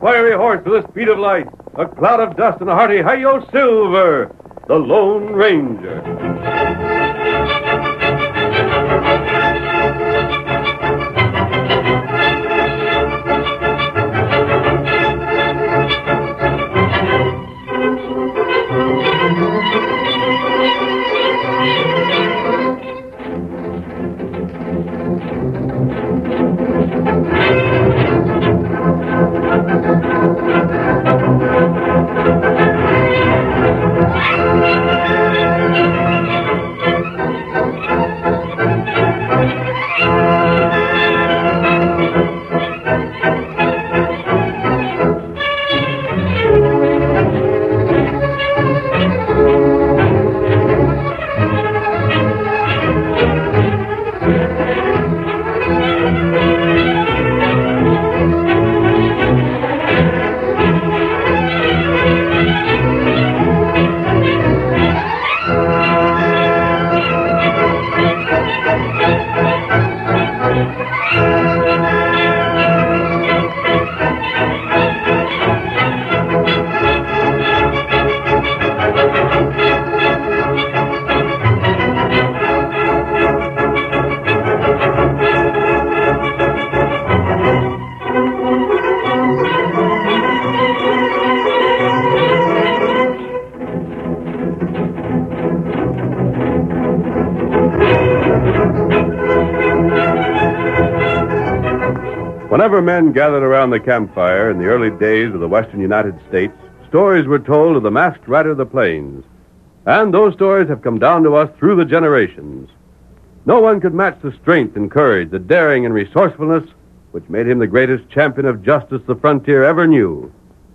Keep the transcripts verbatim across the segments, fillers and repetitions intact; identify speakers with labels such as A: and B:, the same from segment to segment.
A: fiery horse with the speed of light, a cloud of dust, and a hearty hi-yo Silver, the Lone Ranger. Whenever men gathered around the campfire in the early days of the western United States, stories were told of the masked rider of the plains. And those stories have come down to us through the generations. No one could match the strength and courage, the daring and resourcefulness which made him the greatest champion of justice the frontier ever knew.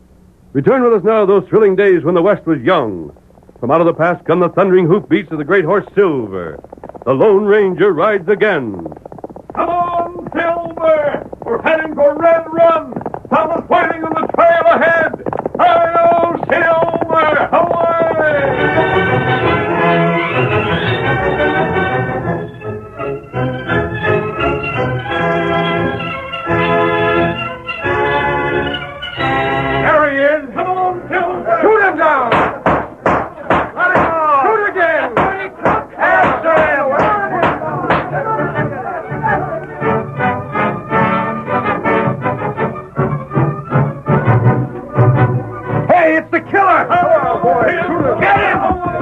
A: Return with us now to those thrilling days when the West was young. From out of the past come the thundering hoofbeats of the great horse Silver. The Lone Ranger rides again. Come on, Silver! We're heading for Red Run! Thomas waiting on the trail ahead! Hi-yo, Silver! There he is! Come on, Silver! Shoot him down! Let him go! Shoot again! After him! It's the killer! Oh, boy. Get him!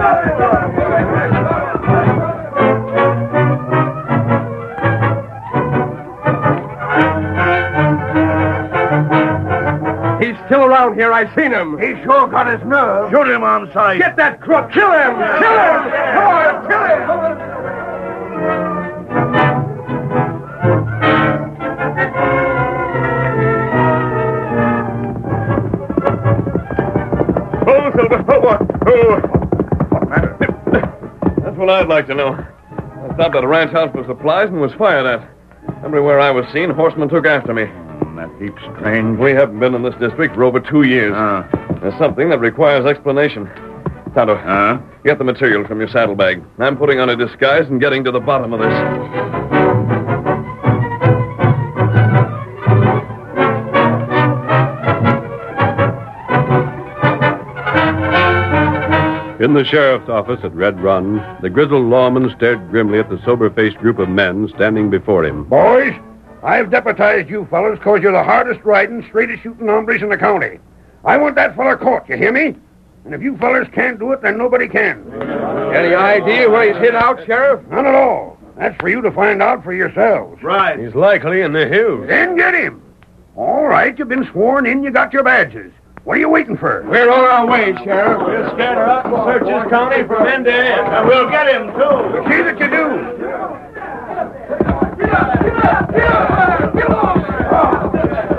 A: He's still around here. I've seen him. He sure got his nerve.
B: Shoot him on sight.
A: Get that crook. Kill him! Kill him! Come on, kill him!
B: Oh, what matter? That's what I'd like to know. I stopped at a ranch house for supplies and was fired at. Everywhere I was seen, horsemen took after me.
C: Mm, that heap's strange.
B: We haven't been in this district for over two years.
C: Uh.
B: There's something that requires explanation. Tonto,
C: uh?
B: get the materials from your saddlebag. I'm putting on a disguise and getting to the bottom of this.
A: In the sheriff's office at Red Run, the grizzled lawman stared grimly at the sober-faced group of men standing before him.
D: Boys, I've deputized you fellas because you're the hardest-riding, straightest-shooting hombres in the county. I want that fella caught, you hear me? And if you fellas can't do it, then nobody can.
A: Any idea where he's hid out, Sheriff?
D: None at all. That's for you to find out for yourselves.
B: Right.
A: He's likely in the hills.
D: Then get him. All right, you've been sworn in, you got your badges. What are you waiting for?
A: We're on our way, Sheriff. We'll scatter out and search this county from end to end.
B: And we'll get him, too.
D: See that you do.
A: Get up! Get up! Get up! Get up!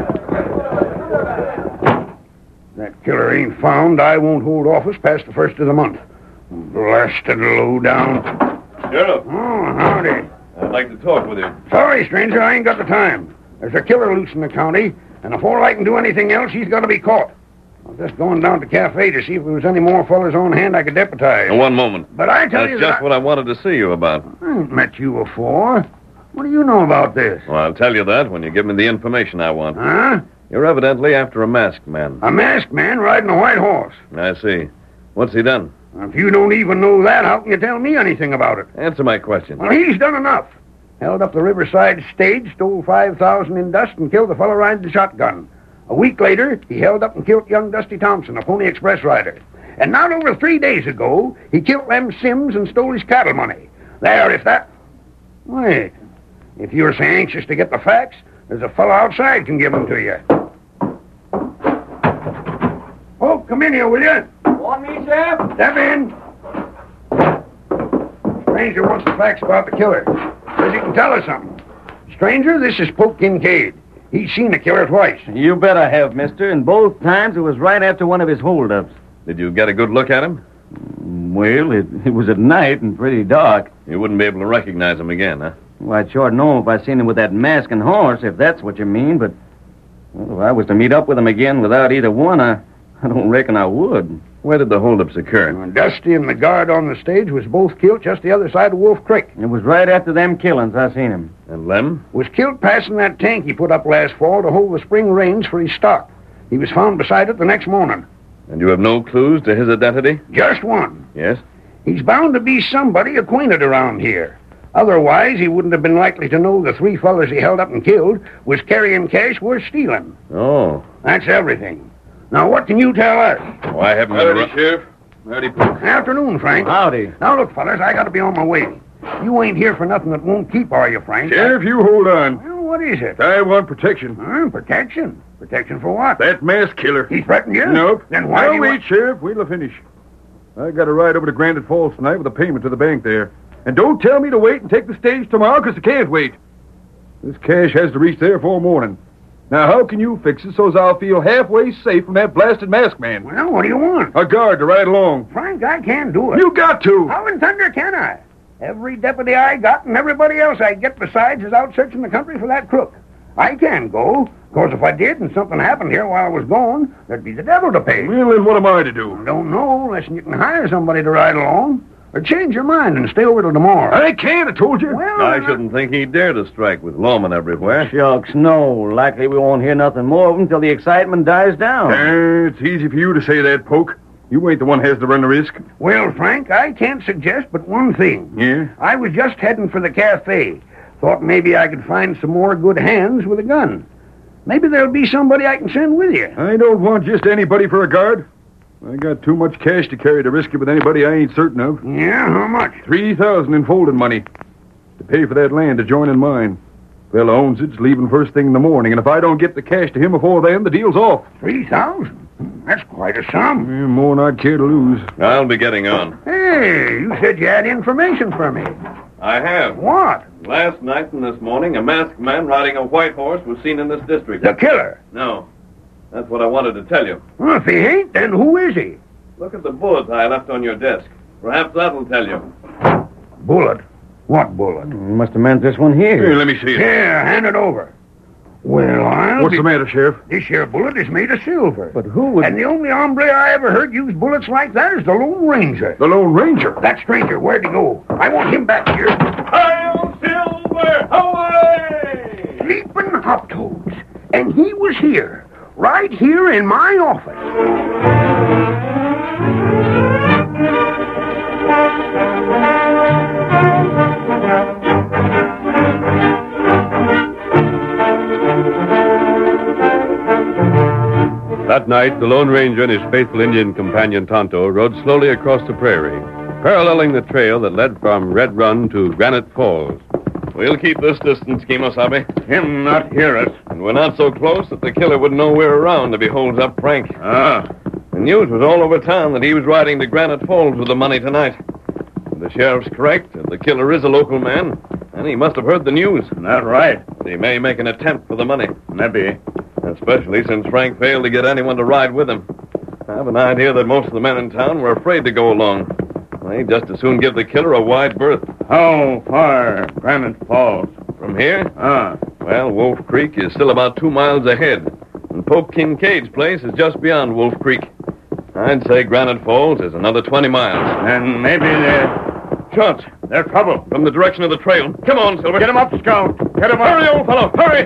D: That killer ain't found. I won't hold office past the first of the month. Blasted low down.
B: Sheriff.
D: Oh, howdy.
B: I'd like to talk with you.
D: Sorry, stranger, I ain't got the time. There's a killer loose in the county, and before I can do anything else, he's got to be caught. I'm just going down to the cafe to see if there was any more fellas on hand I could deputize.
B: Now, one moment.
D: But I tell
B: That's
D: you
B: just
D: that I...
B: what I wanted to see you about.
D: I ain't met you before. What do you know about this?
B: Well, I'll tell you that when you give me the information I want.
D: Huh?
B: You're evidently after a masked man.
D: A masked man riding a white horse.
B: I see. What's he done?
D: If you don't even know that, how can you tell me anything about it?
B: Answer my question.
D: Well, he's done enough. Held up the Riverside stage, stole five thousand in dust, and killed the fellow riding the shotgun. A week later, he held up and killed young Dusty Thompson, a Pony Express rider. And not over three days ago, he killed Lem Sims and stole his cattle money. There, if that... Wait. If you're so anxious to get the facts, there's a fellow outside can give them to you. Oh, come in here, will you?
C: Want me, Sheriff?
D: Step in. Stranger wants the facts about the killer. Says he can tell us something. Stranger, this is Poke Kincaid. He's seen the killer twice.
C: You bet I have, mister, and both times it was right after one of his holdups.
B: Did you get a good look at him?
C: Well, it, it was at night and pretty dark.
B: You wouldn't be able to recognize him again, huh?
C: Well, I'd sure know if I seen him with that mask and horse, if that's what you mean, but well, if I was to meet up with him again without either one, I, I don't reckon I would.
B: Where did the holdups occur?
D: Well, Dusty and the guard on the stage was both killed just the other side of Wolf Creek.
C: It was right after them killings I seen him.
B: And Lem?
D: Was killed passing that tank he put up last fall to hold the spring rains for his stock. He was found beside it the next morning.
B: And you have no clues to his identity?
D: Just one.
B: Yes?
D: He's bound to be somebody acquainted around here. Otherwise, he wouldn't have been likely to know the three fellas he held up and killed was carrying cash worth stealing.
B: Oh.
D: That's everything. Now, what can you tell us?
B: Oh, I haven't been around...
A: Sheriff. Howdy, Poke.
D: Afternoon, Frank.
C: Howdy.
D: Now, look, fellas, I got to be on my way. You ain't here for nothing that won't keep, are you, Frank?
A: Sheriff, you hold on.
D: Well, what is it?
A: I want protection.
D: Huh? Protection? Protection for what?
A: That masked killer.
D: He threatened you?
A: Nope.
D: Then why
A: Now,
D: do you
A: wait,
D: want...
A: Sheriff. Wait till I finish. I got to ride over to Granite Falls tonight with a payment to the bank there. And don't tell me to wait and take the stage tomorrow, because I can't wait. This cash has to reach there for morning. Now, how can you fix it so's I'll feel halfway safe from that blasted masked man?
D: Well, what do you want?
A: A guard to ride along.
D: Frank, I can't do it.
A: You got to.
D: How in thunder can I? Every deputy I got and everybody else I get besides is out searching the country for that crook. I can't go. Of course, if I did and something happened here while I was gone, there'd be the devil to pay.
A: Well, then what am I to do?
D: Don't know unless you can hire somebody to ride along. Or change your mind and stay over till tomorrow.
A: I can't, I told you.
D: Well,
B: I shouldn't think he'd dare to strike with lawmen everywhere.
C: Shucks, no. Likely we won't hear nothing more of him till the excitement dies down.
A: Uh, it's easy for you to say that, Poke. You ain't the one has to run the risk.
D: Well, Frank, I can't suggest but one thing.
A: Yeah?
D: I was just heading for the cafe. Thought maybe I could find some more good hands with a gun. Maybe there'll be somebody I can send with you.
A: I don't want just anybody for a guard. I got too much cash to carry to risk it with anybody I ain't certain of.
D: Yeah, how much?
A: Three thousand in folding money. To pay for that land to join in mine. Fella owns it's leaving first thing in the morning, and if I don't get the cash to him before then, the deal's off.
D: Three thousand? That's quite a sum.
A: Yeah, more than I'd care to lose.
B: I'll be getting on.
D: Hey, you said you had information for me.
B: I have.
D: What?
B: Last night and this morning, a masked man riding a white horse was seen in this district.
D: The killer.
B: No. That's what I wanted to tell you.
D: Well, if he ain't, then who is he?
B: Look at the bullets I left on your desk. Perhaps that'll tell you.
D: Bullet? What bullet?
C: You must have meant this one
A: Here,
C: here.
A: let me see it.
D: Here, hand it over. Well, I'll
A: What's
D: be...
A: the matter, Sheriff?
D: This here bullet is made of silver.
C: But who would...
D: And the only hombre I ever heard use bullets like that is the Lone Ranger.
A: The Lone Ranger.
D: That stranger, where'd he go? I want him back here.
B: Hail Silver! Away!
D: Sleeping hop toads. And he was here. Right here in my office.
A: That night, the Lone Ranger and his faithful Indian companion Tonto rode slowly across the prairie, paralleling the trail that led from Red Run to Granite Falls.
B: We'll keep this distance, Kemosabe.
D: Him not hear us.
B: And we're not so close that the killer wouldn't know we're around if he holds up Frank.
D: Ah.
B: The news was all over town that he was riding to Granite Falls with the money tonight. The sheriff's correct. The killer is a local man, and he must have heard the news.
D: Not right.
B: He may make an attempt for the money.
D: Maybe.
B: Especially since Frank failed to get anyone to ride with him. I have an idea that most of the men in town were afraid to go along. They'd just as soon give the killer a wide berth.
D: How far, Granite Falls?
B: From here?
D: Ah.
B: Well, Wolf Creek is still about two miles ahead. And Poke Kincaid's place is just beyond Wolf Creek. I'd say Granite Falls is another twenty miles.
D: And maybe they're...
B: Shots.
D: They're trouble.
B: From the direction of the trail. Come on, Silver.
D: Get him up, Scout. Get him up.
B: Hurry, old fellow. Hurry.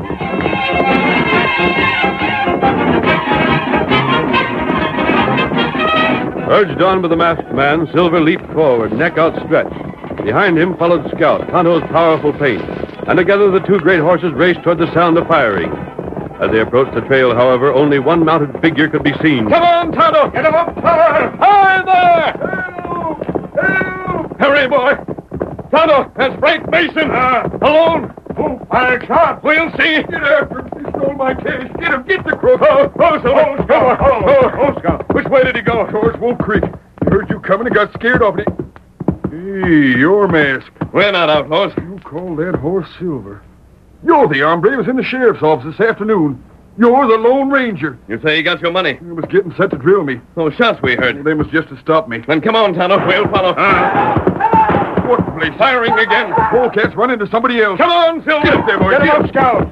A: Urged on by the masked man, Silver leaped forward, neck outstretched. Behind him followed Scout, Tonto's powerful paint. And together the two great horses raced toward the sound of firing. As they approached the trail, however, only one mounted figure could be seen.
B: Come on, Tonto! Get him up, Tonto! Hi there! Help! Help! Hurry, boy! Tonto, that's Frank Mason! Uh, alone! Who fired shots? We'll see! Get after him! He stole my cash! Get him! Get the crook! Oh, oh, so oh, Scout! Oh, oh, oh, Scout! Which way did he go?
E: Towards Wolf Creek. He heard you coming and got scared off it. Hey, your mask.
B: We're not outlaws.
E: You call that horse Silver. You're the hombre who was in the sheriff's office this afternoon. You're the Lone Ranger.
B: You say he got your money?
E: He was getting set to drill me.
B: Those shots we heard.
E: They was just to stop me.
B: Then come on, Tonto. We'll follow.
E: Uh, what place?
B: Firing again.
E: The polecats run into somebody else.
B: Come on, Silver.
E: Get up there, boy.
B: Get him
E: Get
B: up, Scout.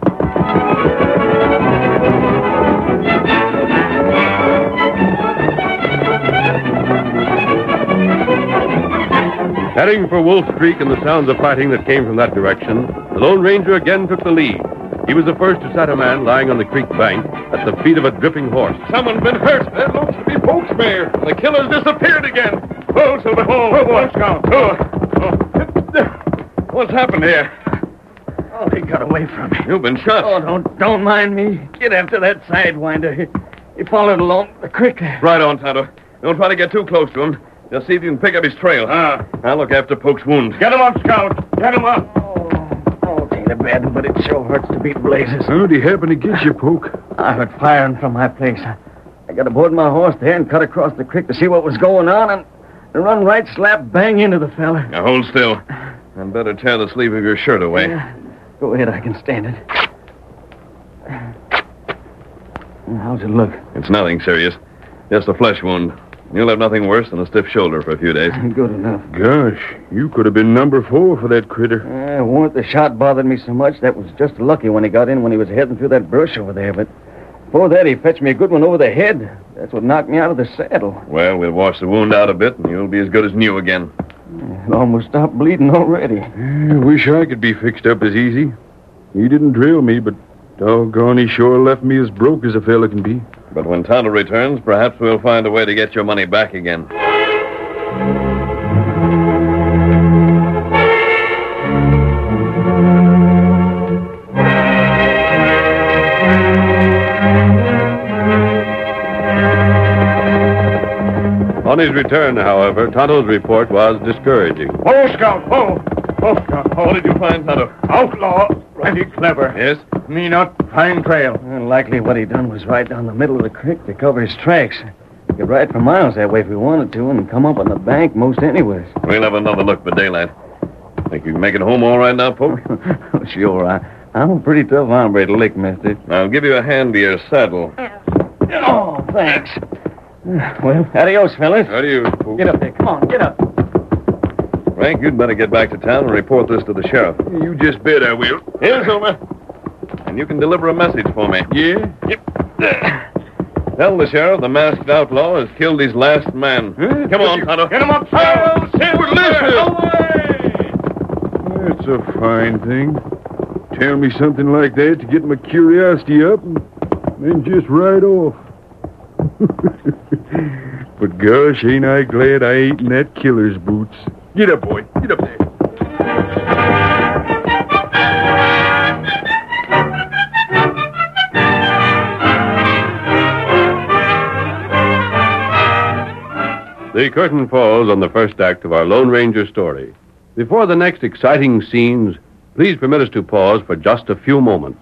A: Heading for Wolf Creek and the sounds of fighting that came from that direction, the Lone Ranger again took the lead. He was the first to sight a man lying on the creek bank at the feet of a dripping horse.
B: Someone's been hurt. That looks to be Polk's mare. The killer's disappeared again. Oh, Silver. Oh, oh, boy, Scout. Oh, oh. What's happened here?
C: Oh, he got away from me.
B: You've been shot.
C: Oh, don't don't mind me. Get after that sidewinder. He, he followed along the creek there.
B: Right on, Tonto. Don't try to get too close to him. Just see if you can pick up his trail.
E: Ah.
B: I'll look after Polk's wound.
E: Get him up, Scout. Get him up.
C: Oh, oh, it ain't a bad one, but it sure hurts to beat blazes.
E: How'd he happen to get you, Poke?
C: I heard firing from my place. I, I got aboard my horse there and cut across the creek to see what was going on and, and run right slap bang into the fella.
B: Now, hold still. I'd better tear the sleeve of your shirt away.
C: Yeah. Go ahead, I can stand it. How's it look?
B: It's nothing serious. Just a flesh wound. You'll have nothing worse than a stiff shoulder for a few days.
C: Good enough.
E: Gosh, you could have been number four for that critter.
C: Uh, warn't the shot bothered me so much. That was just lucky when he got in when he was heading through that brush over there. But before that, he fetched me a good one over the head. That's what knocked me out of the saddle.
B: Well, we'll wash the wound out a bit, and you'll be as good as new again.
C: It almost stopped bleeding already.
E: I wish I could be fixed up as easy. He didn't drill me, but doggone, he sure left me as broke as a fella can be.
B: But when Tonto returns, perhaps we'll find a way to get your money back again.
A: On his return, however, Tonto's report was discouraging.
E: Oh, Scout, oh. Oh, Scout,
B: What did you find, Tonto?
E: Outlaw. Mighty clever.
B: Yes?
E: Me not find trail.
C: Well, likely what he done was ride down the middle of the creek to cover his tracks. He could ride for miles that way if he wanted to and come up on the bank most anywheres.
B: We'll have another look by daylight. Think you can make it home all right now, Poke?
C: Sure, I, I'm a pretty tough hombre to lick, mister.
B: I'll give you a hand to your saddle.
C: Oh, thanks. Well, adios, fellas.
B: Adios, Poke.
C: Get up there. Come on, get up.
B: Frank, you'd better get back to town and report this to the sheriff.
E: You just bet I will.
B: Here, Silver. And you can deliver a message for me.
E: Yeah?
B: Yep. Tell the sheriff the masked outlaw has killed his last man.
E: Huh?
B: Come on, Tonto.
E: Get him up,
B: Oh, Silver,
E: That's a fine thing. Tell me something like that to get my curiosity up and then just ride off. But gosh, ain't I glad I ain't in that killer's boots. Get up, boy. Get up there.
A: The curtain falls on the first act of our Lone Ranger story. Before the next exciting scenes, please permit us to pause for just a few moments.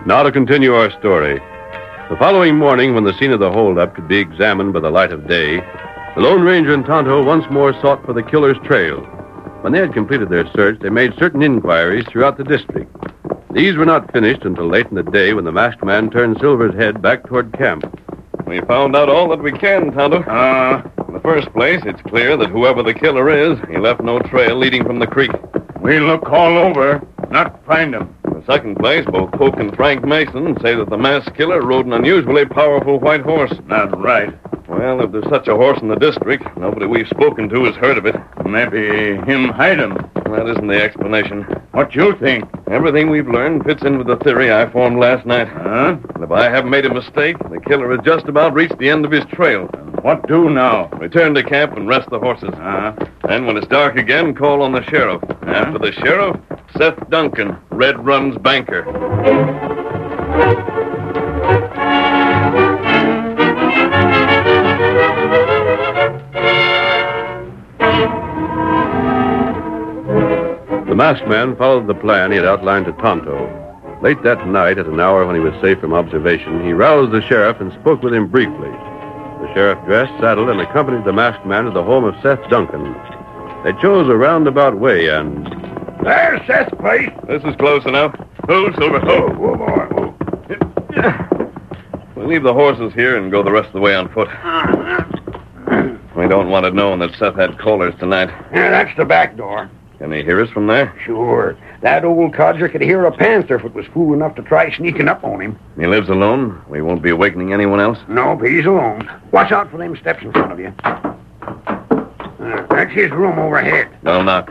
A: Now to continue our story. The following morning, when the scene of the holdup could be examined by the light of day, the Lone Ranger and Tonto once more sought for the killer's trail. When they had completed their search, they made certain inquiries throughout the district. These were not finished until late in the day when the masked man turned Silver's head back toward camp.
B: We found out all that we can, Tonto. Uh, in the first place, it's clear that whoever the killer is, he left no trail leading from the creek.
E: We look all over, not find him.
B: In the second place, both Poke and Frank Mason say that the masked killer rode an unusually powerful white horse.
E: Not right.
B: Well, if there's such a horse in the district, nobody we've spoken to has heard of it.
E: Maybe him hide him.
B: That isn't the explanation.
E: What you think?
B: Everything we've learned fits in with the theory I formed last night.
E: Huh?
B: And if I haven't made a mistake, the killer has just about reached the end of his trail.
E: What do now?
B: Return to camp and rest the horses.
E: Uh-huh.
B: Then, when it's dark again, call on the sheriff. After the sheriff, Seth Duncan, Red Run's banker.
A: The masked man followed the plan he had outlined to Tonto. Late that night, at an hour when he was safe from observation, he roused the sheriff and spoke with him briefly. The sheriff dressed, saddled, and accompanied the masked man to the home of Seth Duncan. They chose a roundabout way, and...
D: There's Seth's place.
B: This is close enough. Oh, Silver,
D: Oh,
B: oh.
D: oh, boy. Oh.
B: We'll leave the horses here and go the rest of the way on foot. We don't want it known that Seth had callers tonight.
D: Yeah, that's the back door.
B: Can he hear us from there?
D: Sure. That old codger could hear a panther if it was fool enough to try sneaking up on him.
B: He lives alone. We won't be awakening anyone else.
D: Nope, he's alone. Watch out for them steps in front of you. Uh, that's his room overhead.
B: I'll knock.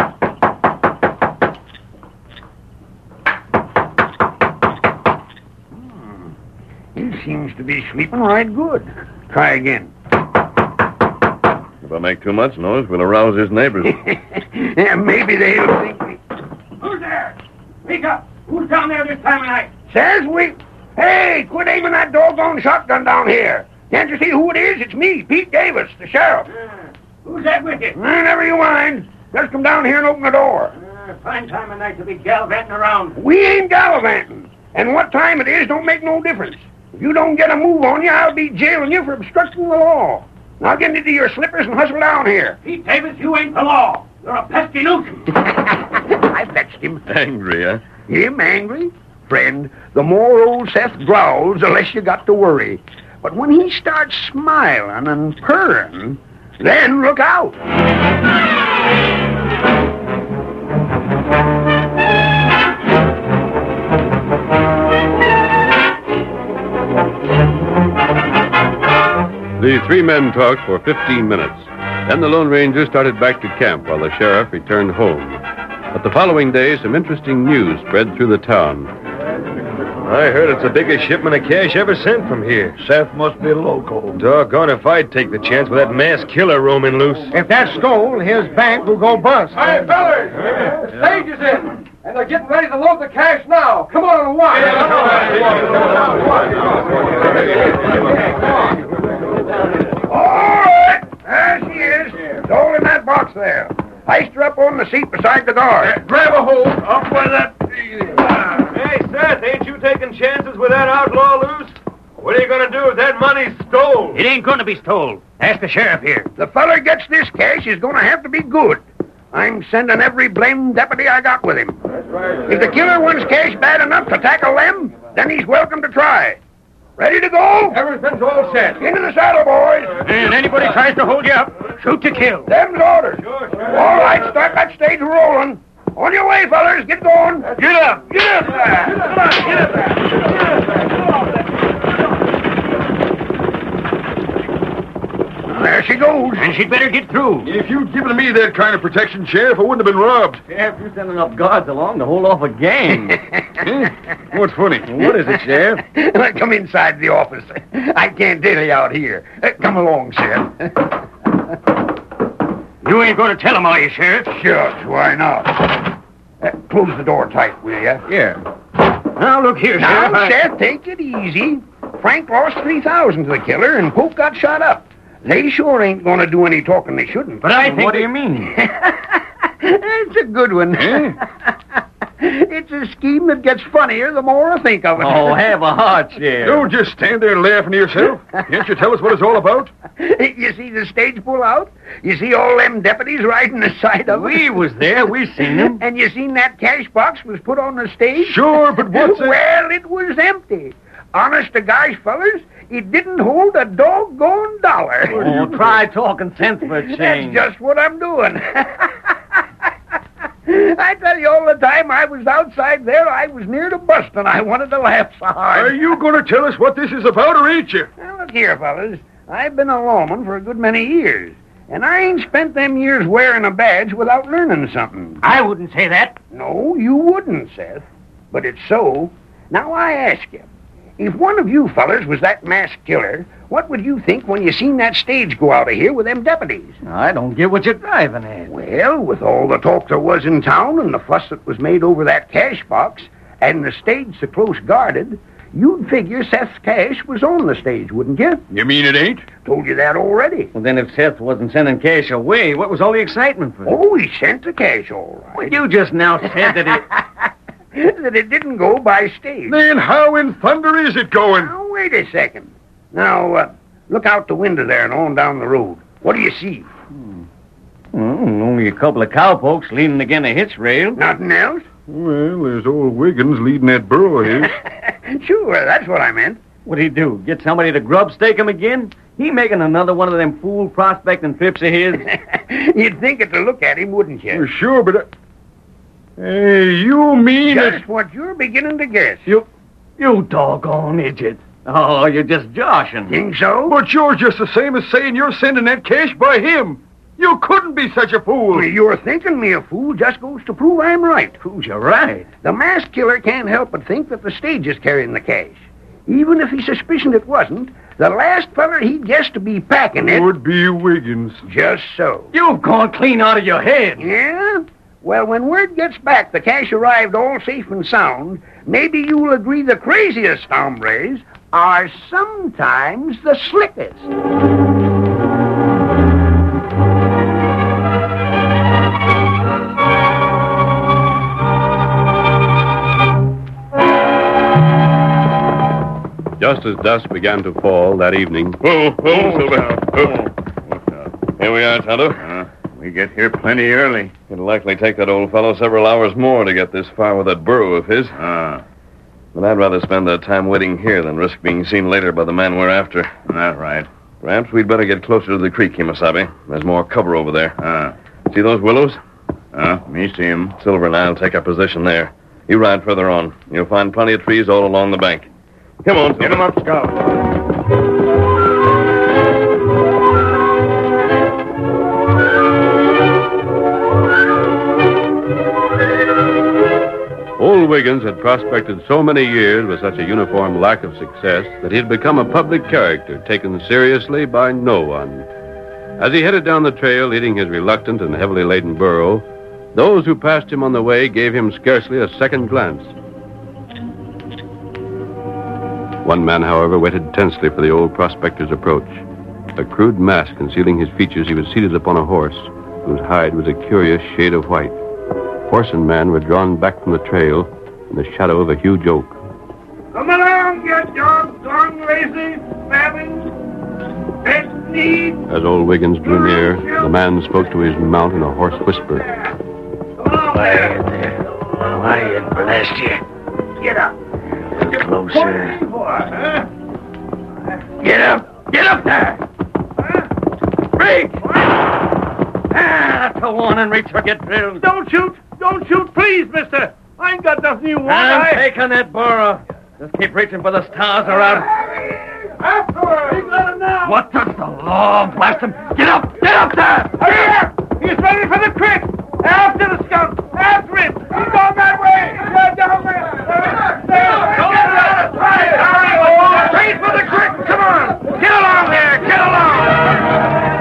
D: Hmm. He seems to be sleeping right good. Try again.
B: If I make too much noise, we'll arouse his neighbors.
D: Yeah, maybe they'll think we...
F: Who's there? Speak up. Who's down there this time of night?
D: Says we... Hey, quit aiming that doggone shotgun down here. Can't you see who it is? It's me, Pete Davis, the sheriff.
F: Uh, who's that with you?
D: Uh, never you mind. Just come down here and open the door.
F: Uh, fine time of night to be gallivanting around.
D: We ain't gallivanting. And what time it is don't make no difference. If you don't get a move on you, I'll be jailing you for obstructing the law. Now get into your slippers and hustle down here.
F: Pete Davis, you ain't the law. You're a pesky nuisance.
D: I fetched him.
B: Angry, huh?
D: Him angry? Friend, the more old Seth growls, the less you got to worry. But when he starts smiling and purring, then look out.
A: The three men talked for fifteen minutes. Then the Lone Ranger started back to camp while the sheriff returned home. But the following day, some interesting news spread through the town.
G: I heard it's the biggest shipment of cash ever sent from here.
D: Seth must be loco.
G: Doggone if I'd take the chance with that masked killer roaming loose.
D: If that's stole, his bank will go bust.
H: Hey, fellas! The stage is in, and they're getting ready to load the cash now. Come on and watch.
D: All right. There she is. Stole in that box there. Iced her up on the seat beside the guard.
H: Grab a hold. Up by that...
G: Hey, Seth, ain't you taking chances with that outlaw loose? What are you going to do if that money's stole?
F: It ain't going to be stole. Ask the sheriff here.
D: The feller gets this cash is going to have to be good. I'm sending every blamed deputy I got with him. If the killer wants cash bad enough to tackle them, then he's welcome to try. Ready to go?
H: Everything's all set.
D: Into the saddle, boys.
F: And anybody tries to hold you up, shoot to kill.
D: Them's orders. All right, start that stage rolling. On your way, fellers. Get going.
H: Get up. Get up. Come on, get up. Get up.
D: There she goes.
F: And she'd better get through.
E: If you'd given me that kind of protection, Sheriff, I wouldn't have been robbed.
C: Sheriff, you're sending enough guards along to hold off a gang.
E: Hmm? What's funny?
C: What is it, Sheriff?
D: Well, come inside the office. I can't dilly out here. Uh, come along, Sheriff.
F: You ain't going to tell him, are you, Sheriff?
D: Shucks, why not? Uh, close the door tight, will you?
C: Yeah.
F: Now, look here,
D: Now,
F: Sheriff. I-
D: Seth, take it easy. Frank lost three thousand to the killer, and Pope got shot up. They sure ain't going to do any talking they shouldn't.
F: But I think...
C: What do you mean?
D: It's a good one. It's a scheme that gets funnier the more I think of it.
C: Oh, have a heart, Sheriff.
E: Don't just stand there laughing to yourself. Can't you tell us what it's all about?
D: You see the stage pull out? You see all them deputies riding the side of it?
C: We was there. We seen them.
D: And you seen that cash box was put on the stage?
E: Sure, but what's it?
D: Well, it was empty. Honest to gosh, fellers, it didn't hold a doggone dollar.
C: Oh, try talking sense for a change.
D: That's just what I'm doing. I tell you, all the time I was outside there, I was near to busting. I wanted to laugh so hard.
E: Are you going to tell us what this is about, or ain't you?
D: Now, look here, fellas. I've been a lawman for a good many years, and I ain't spent them years wearing a badge without learning something.
F: I wouldn't say that.
D: No, you wouldn't, Seth. But it's so. Now, I ask you, if one of you fellers was that masked killer, what would you think when you seen that stage go out of here with them deputies?
C: I don't get what you're driving at.
D: Well, with all the talk there was in town and the fuss that was made over that cash box and the stage so close guarded, you'd figure Seth's cash was on the stage, wouldn't you?
E: You mean it ain't?
D: Told you that already.
C: Well, then if Seth wasn't sending cash away, what was all the excitement for?
D: Oh, he sent the cash all right.
C: Well, you just now said that it...
D: that it didn't go by stage.
E: Then how in thunder is it going?
D: Now, wait a second. Now, uh, look out the window there and on down the road. What do you see?
C: Hmm. Well, only a couple of cowpokes leaning against a hitch rail.
D: Nothing else?
E: Well, there's old Wiggins leading that burro of his.
D: Sure, that's what I meant.
C: What'd he do? Get somebody to grub stake him again? He making another one of them fool prospecting trips of his?
D: You'd think it to look at him, wouldn't you?
E: Well, sure, but... Uh... Hey, you mean
D: Just
E: it...
D: what you're beginning to guess.
C: You... You doggone idiot. Oh, you're just joshing.
D: Think so?
E: But you're just the same as saying you're sending that cash by him. You couldn't be such a fool.
D: Well, your thinking me a fool just goes to prove I'm right.
C: Who's you right?
D: The masked killer can't help but think that the stage is carrying the cash. Even if he suspicioned it wasn't, the last feller he'd guess to be packing it...
E: Would be Wiggins.
D: Just so.
C: You've gone clean out of your head.
D: Yeah? Well, when word gets back the cash arrived all safe and sound, maybe you'll agree the craziest hombres are sometimes the slickest.
A: Just as dusk began to fall that evening...
B: Whoa, whoa, Silver. Oh. Here we are, Tonto. Uh, we get here plenty early. It'll likely take that old fellow several hours more to get this far with that burro of his. Ah. But I'd rather spend our time waiting here than risk being seen later by the man we're after. That's right. Perhaps we'd better get closer to the creek, Kimasabi. There's more cover over there. Ah. See those willows? Ah, me see 'em. Silver and I'll take our position there. You ride further on. You'll find plenty of trees all along the bank. Come on, Silver. Get 'em up, Scout.
A: Old Wiggins had prospected so many years with such a uniform lack of success that he had become a public character taken seriously by no one. As he headed down the trail, leading his reluctant and heavily laden burro, those who passed him on the way gave him scarcely a second glance. One man, however, waited tensely for the old prospector's approach. A crude mask concealing his features, he was seated upon a horse, whose hide was a curious shade of white. Horse and man were drawn back from the trail in the shadow of a huge oak.
F: Come along, you doggone lazy babbing. Bend knee.
A: As old Wiggins drew near, the man spoke to his mount in a hoarse whisper.
F: Come along there.
C: Why, you blast you.
F: Get up.
C: Closer.
F: Huh?
C: Get up. Get up there.
F: Huh?
C: Break. Ah, that's a warning. Reach for get drilled.
F: Don't shoot. Don't shoot, please, mister. I ain't got nothing you want.
C: I'm
F: I...
C: taking that burro. Just keep reaching for the stars or out.
F: After her. He's got him now.
C: What does the law blast him? Get up! Get up there!
F: Here! He's ready for the creek. After the skunk. After him. He's on that way. Yeah, down there. There. There. Don't get out. Hurry. Straight for the creek. Come on. Get along there. Get along.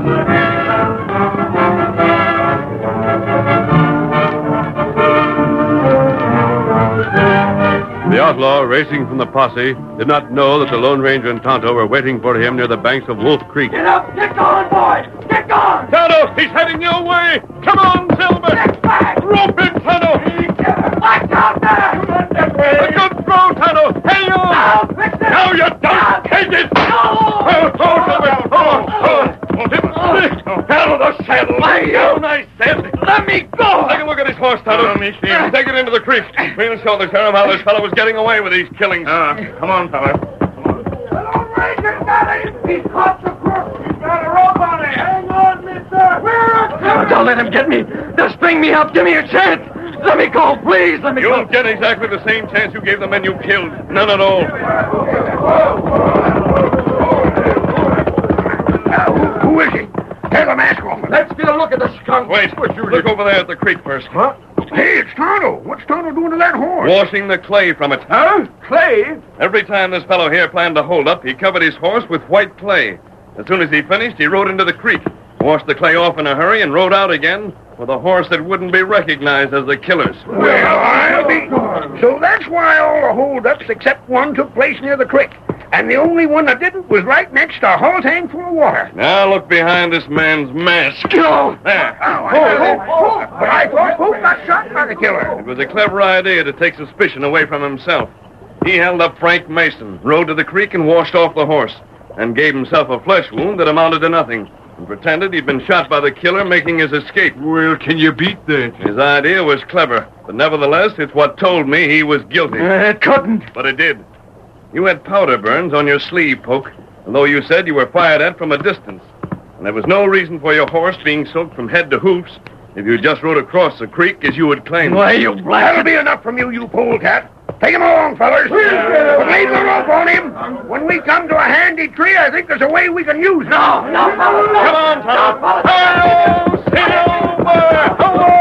A: The outlaw, racing from the posse, did not know that the Lone Ranger and Tonto were waiting for him near the banks of Wolf Creek.
F: Get up. Get going, boys. Get going.
B: Tonto, he's heading your way. Come on, Silver.
F: Get back.
B: Rope him, Tonto.
F: I out there! Come on, that way!
B: A good throw, Tonto! Hey, you!
F: I'll fix it!
B: Now you don't take it!
F: No!
B: Oh, oh, Silver! Oh, oh! Out of the saddle! Down, I said!
F: Let me go!
B: Take a look at his horse, Tonto. Take it into the creek. We'll show the sheriff how this fellow was getting away with these killings.
G: Ah, come on, fella.
F: Hello, Ranger, got him! He's caught the crook! He's got a rope on him! Hang on, mister! We're
H: Don't let him get me. They'll string me up. Give me a chance. Let me go, please. Let me
B: You'll
H: go.
B: get exactly the same chance you gave the men you killed. None at all.
D: Now, who, who is he? Tear the mask off him.
H: Let's get a look at the skunk.
B: Wait. Look over there at the creek first.
H: Huh?
D: Hey, it's Tonto. What's Tonto doing to that horse?
B: Washing the clay from it.
H: Huh? Clay?
B: Every time this fellow here planned to hold up, he covered his horse with white clay. As soon as he finished, he rode into the creek, washed the clay off in a hurry, and rode out again with a horse that wouldn't be recognized as the killer's.
D: Well, I'll be... So that's why all the holdups except one took place near the creek. And the only one that didn't was right next to a whole tank full of water.
B: Now look behind this man's mask.
H: Go.
B: There.
D: Oh, I thought, but I thought Pope got shot by the killer.
B: It was a clever idea to take suspicion away from himself. He held up Frank Mason, rode to the creek, and washed off the horse, and gave himself a flesh wound that amounted to nothing, and pretended he'd been shot by the killer making his escape.
E: Well, can you beat that?
B: His idea was clever, but nevertheless, it's what told me he was guilty.
H: Uh, it couldn't.
B: But it did. You had powder burns on your sleeve, Poke, although you said you were fired at from a distance. And there was no reason for your horse being soaked from head to hoofs if you just rode across the creek as you had claimed.
H: Why, you
D: That'll
H: blasted...
D: be enough from you, you polecat. Take him along, fellas. But leave the rope on him. When we come to a handy tree, I think there's a way we can use it.
H: No, no, fellas, no.
B: Come on, Tom.
H: No, fellas.
B: Hi-yo, Silver! Away!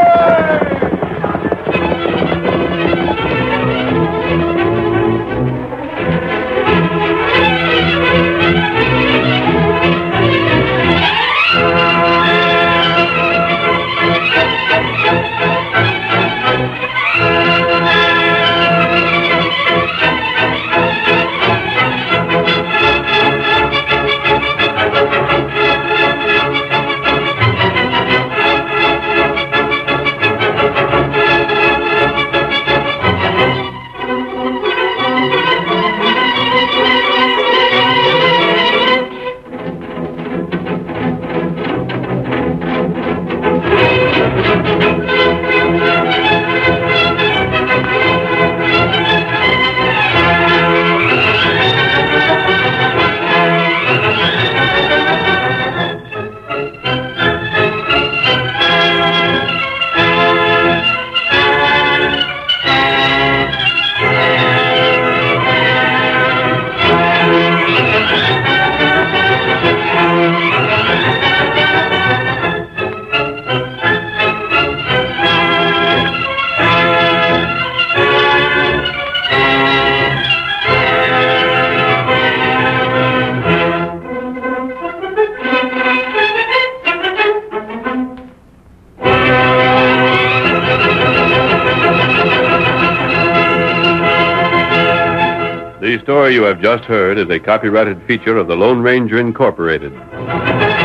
B: The story you have just heard is a copyrighted feature of the Lone Ranger Incorporated.